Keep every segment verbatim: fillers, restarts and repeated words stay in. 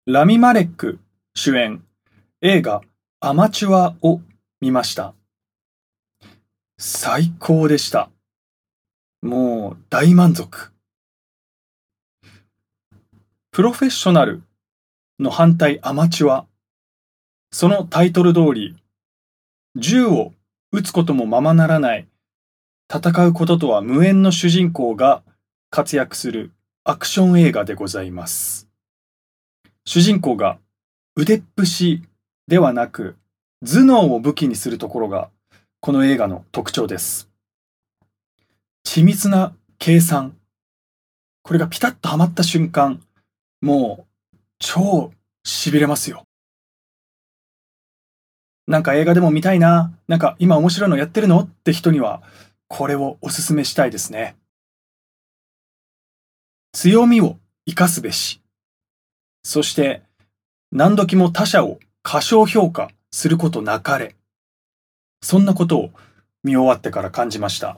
ラミ・マレック主演映画アマチュアを見ました。最高でした。もう大満足。プロフェッショナルの反対アマチュア。そのタイトル通り、銃を撃つこともままならない、戦うこととは無縁の主人公が活躍するアクション映画でございます。主人公が腕っぷしではなく頭脳を武器にするところがこの映画の特徴です。緻密な計算。これがピタッとはまった瞬間、もう超痺れますよ。なんか映画でも見たいな、なんか今面白いのやってるのって人にはこれをおすすめしたいですね。強みを生かすべし。そして何時も他者を過小評価することなかれ。そんなことを見終わってから感じました。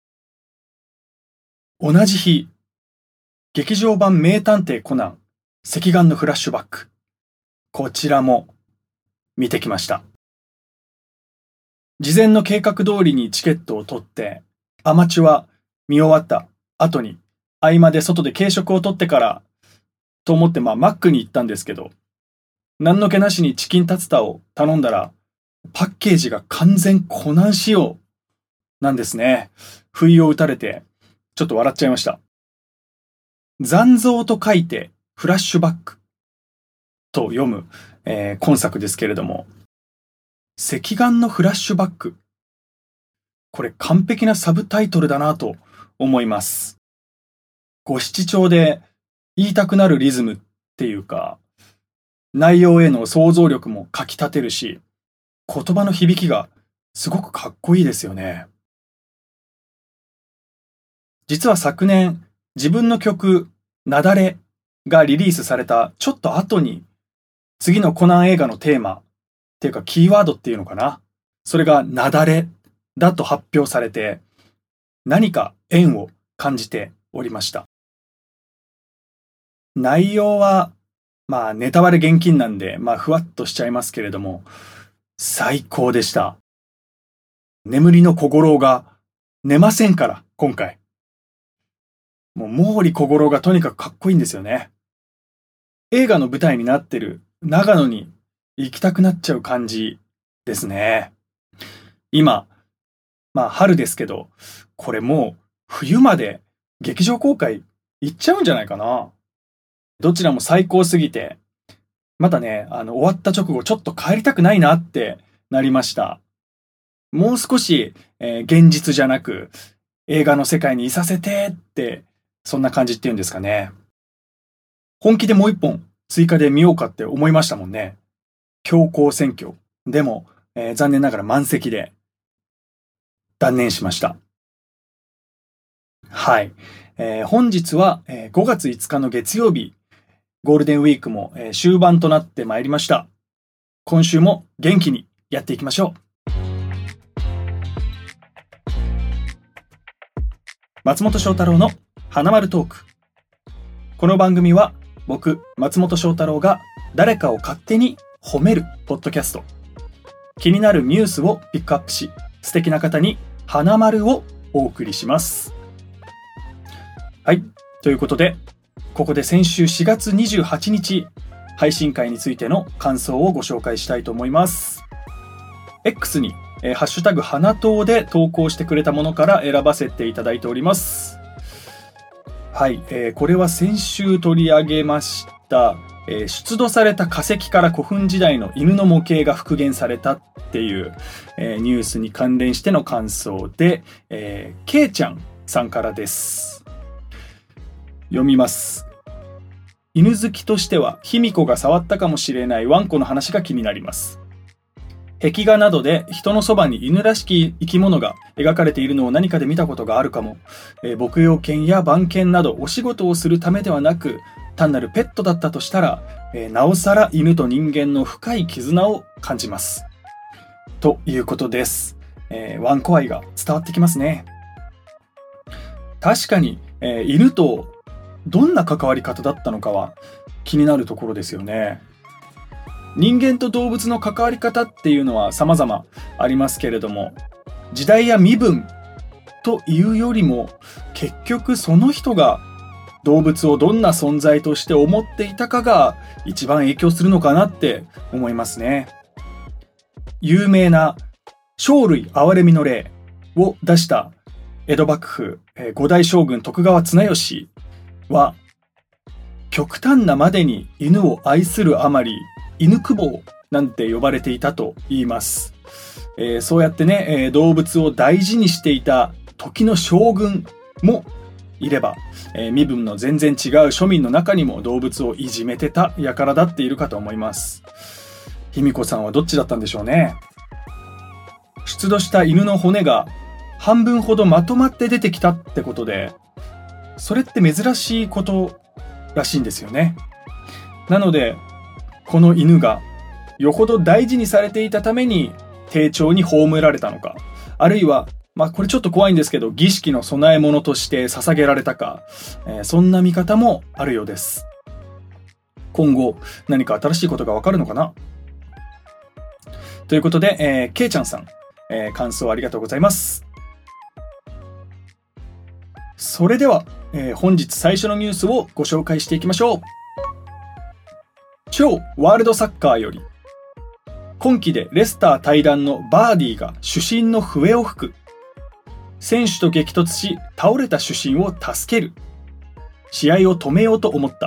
同じ日、劇場版名探偵コナン赤眼のフラッシュバック。こちらも見てきました。事前の計画通りにチケットを取って、アマチュア見終わった後に合間で外で軽食を取ってからと思ってまあマックに行ったんですけど、何の気なしにチキンタツタを頼んだらパッケージが完全コナン仕様なんですね。不意を打たれてちょっと笑っちゃいました。残像と書いてフラッシュバックと読む、えー、今作ですけれども、赤眼のフラッシュバック。これ完璧なサブタイトルだなと思います。ご七調で言いたくなるリズムっていうか、内容への想像力もかき立てるし、言葉の響きがすごくかっこいいですよね。実は昨年、自分の曲、なだれがリリースされたちょっと後に、次のコナン映画のテーマっていうかキーワードっていうのかな。それがなだれだと発表されて、何か縁を感じておりました。内容は、まあネタバレ厳禁なんで、まあふわっとしちゃいますけれども、最高でした。眠りの小五郎が寝ませんから、今回。もう毛利小五郎がとにかくかっこいいんですよね。映画の舞台になってる長野に行きたくなっちゃう感じですね。今、まあ春ですけど、これもう冬まで劇場公開行っちゃうんじゃないかな。どちらも最高すぎて、まだね、あの終わった直後ちょっと帰りたくないなってなりました。もう少し、えー、現実じゃなく映画の世界にいさせてって、そんな感じっていうんですかね。本気でもう一本追加で見ようかって思いましたもんね。強行選挙。でも、えー、残念ながら満席で断念しました。はい。えー、本日は、えー、ごがついつかの月曜日、ゴールデンウィークも、えー、終盤となってまいりました。今週も元気にやっていきましょう。松本翔太郎の花丸トーク。この番組は僕、松本翔太郎が誰かを勝手に褒めるポッドキャスト。気になるニュースをピックアップし、素敵な方に花丸をお送りします。はい。ということで、ここで先週しがつにじゅうはちにち配信会についての感想をご紹介したいと思います。X にえー、ハッシュタグ花党で投稿してくれたものから選ばせていただいております。はい、えー、これは先週取り上げました、えー、出土された化石から古墳時代の犬の模型が復元されたっていう、えー、ニュースに関連しての感想で、えー、けいちゃんさんからです。読みます。犬好きとしては卑弥呼が触ったかもしれないワンコの話が気になります。壁画などで人のそばに犬らしき生き物が描かれているのを何かで見たことがあるかも。えー、牧羊犬や番犬などお仕事をするためではなく、単なるペットだったとしたら、えー、なおさら犬と人間の深い絆を感じます。ということです。えー、ワンコ愛が伝わってきますね。確かに、えー、犬とどんな関わり方だったのかは気になるところですよね。人間と動物の関わり方っていうのは様々ありますけれども、時代や身分というよりも、結局その人が動物をどんな存在として思っていたかが一番影響するのかなって思いますね。有名な生類憐れみの令を出した江戸幕府五代将軍徳川綱吉は、極端なまでに犬を愛するあまり犬公方なんて呼ばれていたと言います。えー、そうやってね、えー、動物を大事にしていた時の将軍もいれば、えー、身分の全然違う庶民の中にも動物をいじめてた輩だっているかと思います。卑弥呼さんはどっちだったんでしょうね。出土した犬の骨が半分ほどまとまって出てきたってことで、それって珍しいことらしいんですよね。なのでこの犬がよほど大事にされていたために丁重に葬られたのか、あるいはまあこれちょっと怖いんですけど、儀式の供え物として捧げられたか、えー、そんな見方もあるようです。今後何か新しいことがわかるのかなということで、えー、けいちゃんさん、えー、感想ありがとうございます。それでは、えー、本日最初のニュースをご紹介していきましょう。超ワールドサッカーより、今季でレスター退団のバーディが主審の笛を吹く。選手と激突し倒れた主審を助ける。試合を止めようと思った。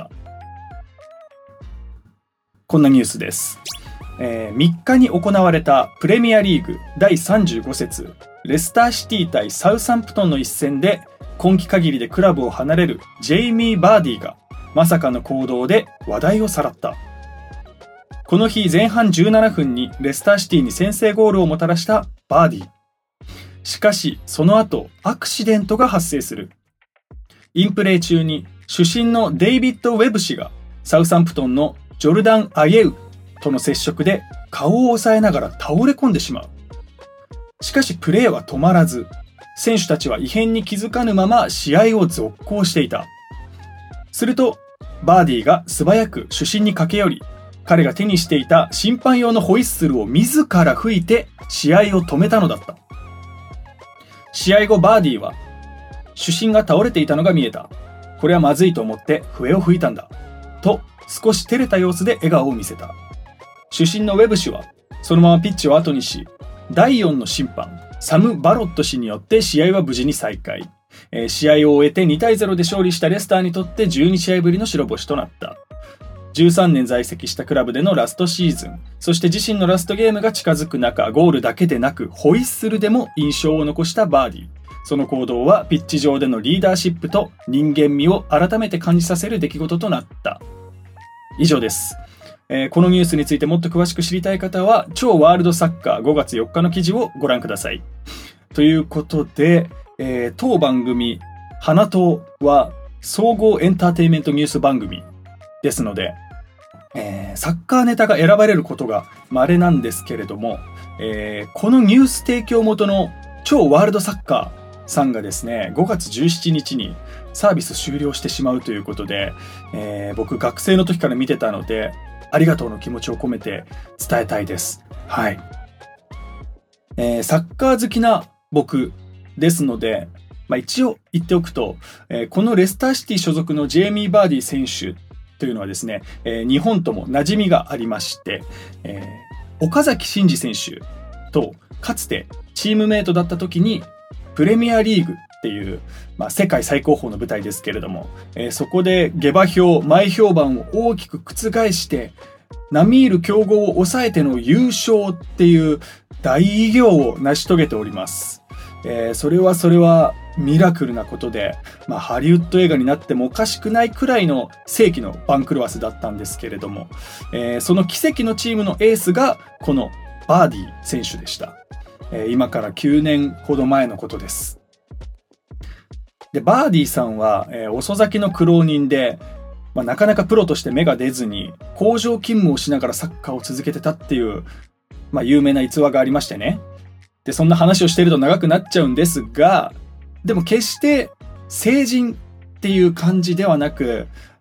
こんなニュースです。えー、みっかに行われたプレミアリーグだいさんじゅうご節レスターシティ対サウサンプトンの一戦で、今季限りでクラブを離れるジェイミー・バーディがまさかの行動で話題をさらった。この日前半じゅうななふんにレスターシティに先制ゴールをもたらしたバーディ。しかしその後アクシデントが発生する。インプレー中に主審のデイビッド・ウェブ氏がサウサンプトンのジョルダン・アイエウとの接触で顔を押さえながら倒れ込んでしまう。しかしプレーは止まらず、選手たちは異変に気づかぬまま試合を続行していた。するとバーディが素早く主審に駆け寄り、彼が手にしていた審判用のホイッスルを自ら吹いて試合を止めたのだった。試合後バーディは、主審が倒れていたのが見えた。これはまずいと思って笛を吹いたんだ。と少し照れた様子で笑顔を見せた。主審のウェブ氏はそのままピッチを後にし、だいよんの審判サム・バロット氏によって試合は無事に再開。えー、試合を終えてにたいゼロで勝利したレスターにとってじゅうにしあいぶりの白星となった。じゅうさんねん在籍したクラブでのラストシーズン、そして自身のラストゲームが近づく中、ゴールだけでなくホイッスルでも印象を残したバーディ。その行動はピッチ上でのリーダーシップと人間味を改めて感じさせる出来事となった。以上です。えー、このニュースについてもっと詳しく知りたい方は超ワールドサッカーごがつよっかの記事をご覧ください。ということで、えー、当番組花党は総合エンターテインメントニュース番組ですので、えー、サッカーネタが選ばれることが稀なんですけれども、えー、このニュース提供元の超ワールドサッカーさんがですね、ごがつじゅうしちにちにサービス終了してしまうということで、えー、僕学生の時から見てたので、ありがとうの気持ちを込めて伝えたいです。はい。えー、サッカー好きな僕ですので、まあ、一応言っておくと、えー、このレスターシティ所属のジェイミー・バーディ選手というのはですね、えー、日本とも馴染みがありまして、えー、岡崎慎司選手とかつてチームメイトだった時にプレミアリーグっていう、まあ、世界最高峰の舞台ですけれども、えー、そこで下馬評、前評判を大きく覆して並みいる強豪を抑えての優勝っていう大偉業を成し遂げております。えー、それはそれはミラクルなことで、まあ、ハリウッド映画になってもおかしくないくらいの世紀の番狂わせだったんですけれども、えー、その奇跡のチームのエースがこのバーディ選手でした。えー、今からきゅうねんほど前のことです。で、バーディさんは、えー、遅咲きの苦労人で、まあ、なかなかプロとして芽が出ずに工場勤務をしながらサッカーを続けてたっていう、まあ、有名な逸話がありましてね。で、そんな話をしていると長くなっちゃうんですが、でも決して成人っていう感じではなく、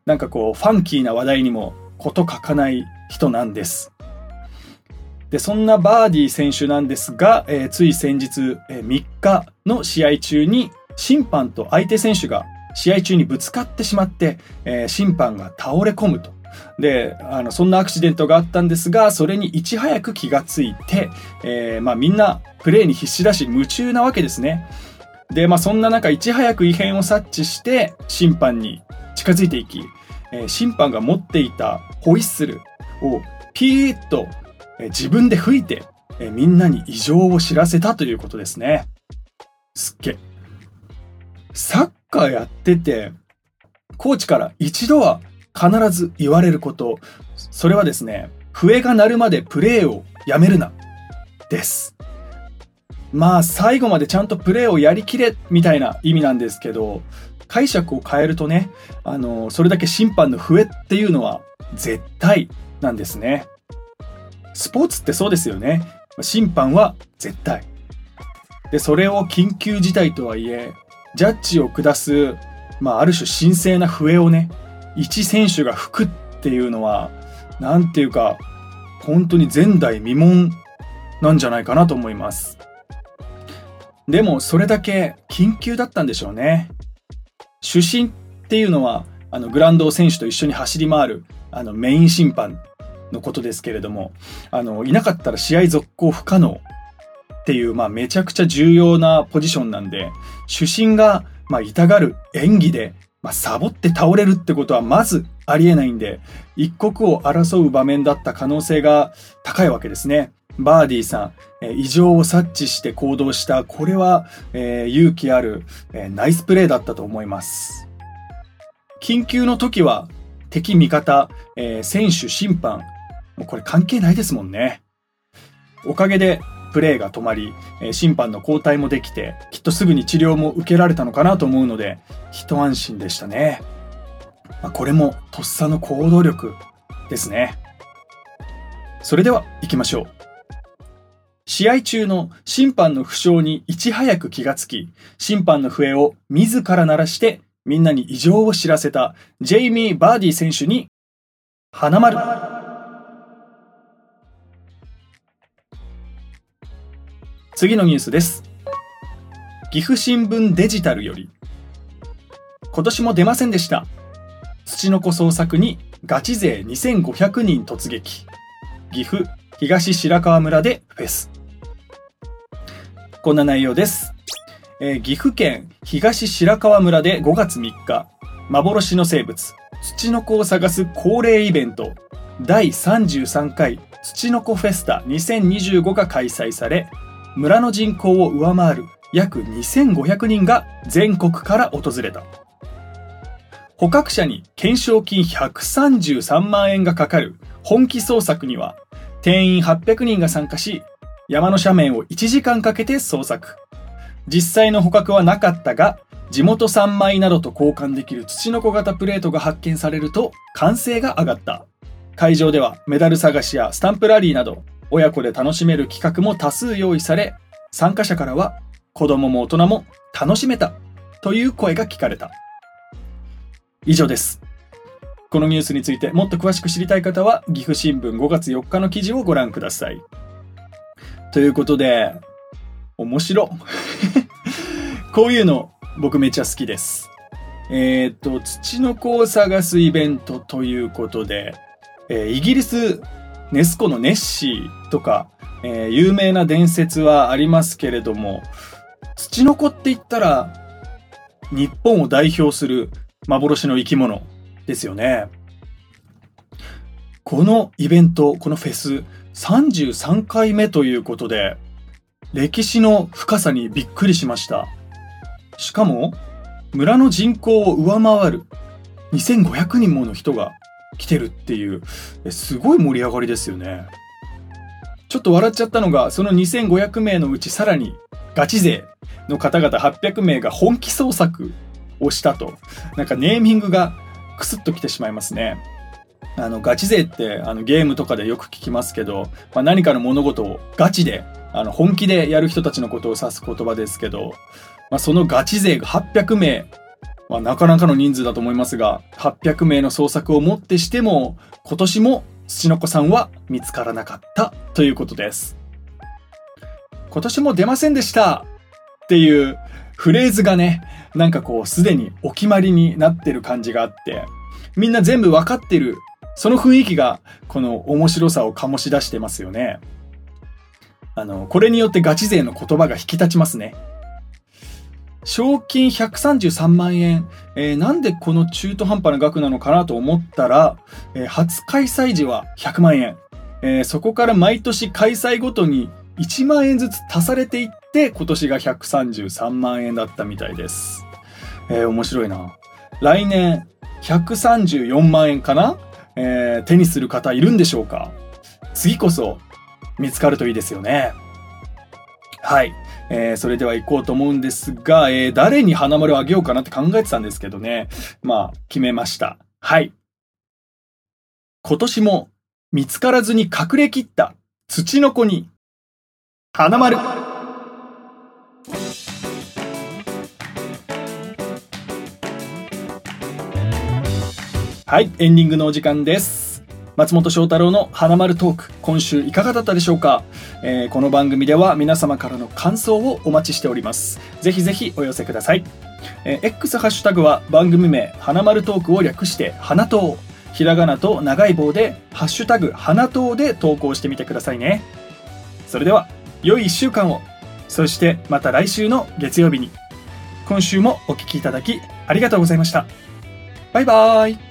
なんかこうファンキーな話題にも事欠かない人なんです。で、そんなバーディ選手なんですが、えー、つい先日、えー、みっかの試合中に審判と相手選手が試合中にぶつかってしまって、えー、審判が倒れ込むと。で、あの、そんなアクシデントがあったんですが、それにいち早く気がついて、えー、まあみんなプレーに必死だし夢中なわけですね。で、まあそんな中いち早く異変を察知して審判に近づいていき、えー、審判が持っていたホイッスルをピーッと、えー、自分で吹いて、えー、みんなに異常を知らせたということですね。すっげ。サッカーやってて、コーチから一度は必ず言われること、それはですね、笛が鳴るまでプレーをやめるな、です。まあ最後までちゃんとプレーをやりきれみたいな意味なんですけど、解釈を変えるとね、あの、それだけ審判の笛っていうのは絶対なんですね。スポーツってそうですよね。審判は絶対。で、それを緊急事態とはいえ、ジャッジを下す、まあある種神聖な笛をね、一選手が吹くっていうのは、なんていうか、本当に前代未聞なんじゃないかなと思います。でもそれだけ緊急だったんでしょうね。主審っていうのは、あのグラウンドを選手と一緒に走り回るあのメイン審判のことですけれども、あのいなかったら試合続行不可能っていう、まあめちゃくちゃ重要なポジションなんで、主審がまあ痛がる演技でまあ、サボって倒れるってことはまずありえないんで、一刻を争う場面だった可能性が高いわけですね。バーディさん、えー、異常を察知して行動した、これは、えー、勇気ある、えー、ナイスプレーだったと思います。緊急の時は敵味方、えー、選手審判、もうこれ関係ないですもんね。おかげでプレーが止まり、審判の交代もできて、きっとすぐに治療も受けられたのかなと思うので、一安心でしたね。まあ、これもとっさの行動力ですね。それでは行きましょう。試合中の審判の負傷にいち早く気がつき、審判の笛を自ら鳴らしてみんなに異常を知らせたジェイミー・バーディ選手に花丸。次のニュースです。岐阜新聞デジタルより、今年も出ませんでした。ツチノコ捜索にガチ勢にせんごひゃくにん突撃。岐阜東白川村でフェス。こんな内容です。えー、岐阜県東白川村でごがつみっか、幻の生物ツチノコを探す恒例イベントだいさんじゅうさんかいツチノコフェスタにせんにじゅうごが開催され、村の人口を上回る約にせんごひゃくにんが全国から訪れた。捕獲者に懸賞金ひゃくさんじゅうさんまんえんがかかる本気捜索には、定員はっぴゃくにんが参加し、山の斜面をいちじかんかけて捜索。実際の捕獲はなかったが、地元産米などと交換できるツチノコ型プレートが発見されると歓声が上がった。会場ではメダル探しやスタンプラリーなど、親子で楽しめる企画も多数用意され、参加者からは子供も大人も楽しめたという声が聞かれた。以上です。このニュースについてもっと詳しく知りたい方は岐阜新聞ごがつよっかの記事をご覧ください。ということで、面白こういうの僕めっちゃ好きです。えー、っとツチノコを探すイベントということで、えー、イギリスネス湖のネッシーとか、えー、有名な伝説はありますけれども、ツチノコって言ったら日本を代表する幻の生き物ですよね。このイベント、このフェスさんじゅうさんかいめということで、歴史の深さにびっくりしました。しかも村の人口を上回るにせんごひゃくにんもの人が来てるっていう、すごい盛り上がりですよね。ちょっと笑っちゃったのが、そのにせんごひゃくめいのうちさらにガチ勢の方々はっぴゃくめいが本気捜索をしたと、なんかネーミングがクスッときてしまいますね。あのガチ勢ってあのゲームとかでよく聞きますけど、まあ、何かの物事をガチであの本気でやる人たちのことを指す言葉ですけど、まあ、そのガチ勢がはっぴゃくめいまあ、なかなかの人数だと思いますが、はっぴゃくめいの捜索をもってしても、今年もツチノコさんは見つからなかったということです。今年も出ませんでしたっていうフレーズがね、なんかこうすでにお決まりになってる感じがあって、みんな全部わかってる、その雰囲気がこの面白さを醸し出してますよね。あの、これによってガチ勢の言葉が引き立ちますね。賞金ひゃくさんじゅうさんまんえん、えー、なんでこの中途半端な額なのかなと思ったら、えー、初開催時はひゃくまんえん、えー、そこから毎年開催ごとにいちまんえんずつ足されていって、今年がひゃくさんじゅうさんまんえんだったみたいです。えー、面白いな。来年ひゃくさんじゅうよんまんえんかな、えー、手にする方いるんでしょうか。次こそ見つかるといいですよね。はい。えー、それでは行こうと思うんですが、えー、誰に花丸をあげようかなって考えてたんですけどね。まあ、決めました。はい。今年も見つからずに隠れきったツチノコに花丸。はい、エンディングのお時間です。松本翔太郎の花丸トーク、今週いかがだったでしょうか。えー、この番組では皆様からの感想をお待ちしております。ぜひぜひお寄せください。えー、X ハッシュタグは番組名花丸トークを略して花トー、ひらがなと長い棒でハッシュタグ花トーで投稿してみてくださいね。それでは良いいっしゅうかんを、そしてまた来週の月曜日に。今週もお聞きいただきありがとうございました。バイバーイ。